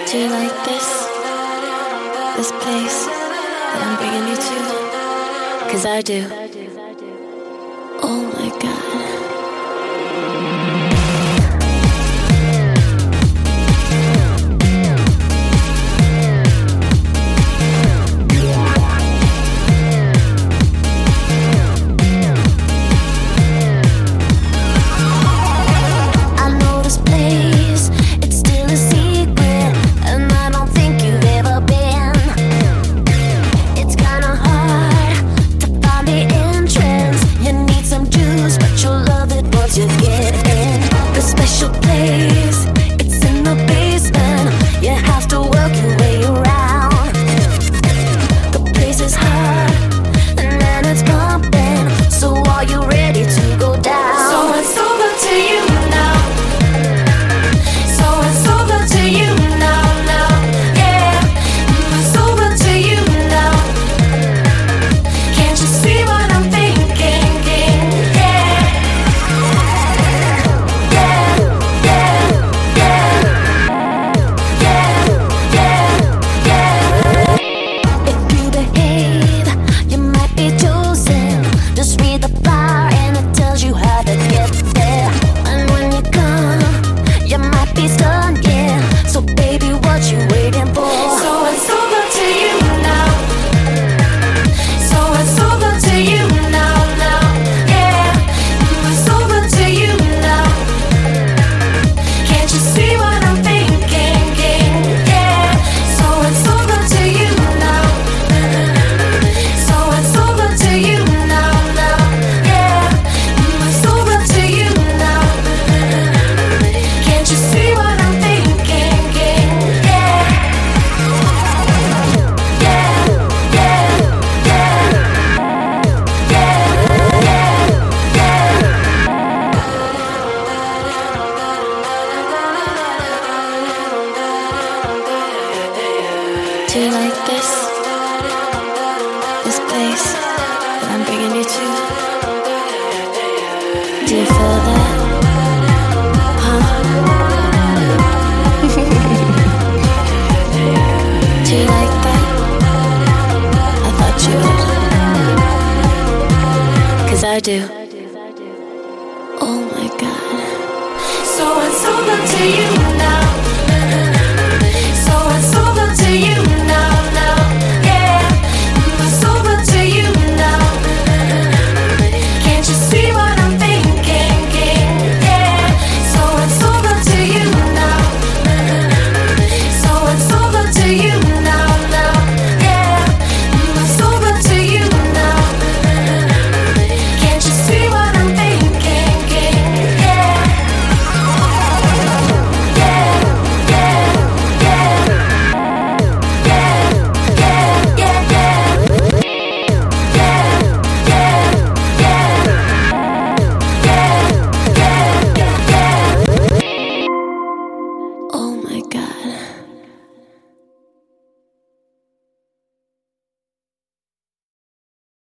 Do you like this? This place that I'm bringing you to? 'Cause I do. Oh my God. Do you like this? This place that I'm bringing you to? Do you feel that? Huh? Do you like that? I thought you would. 'Cause I do. Oh my God. So it's over to you.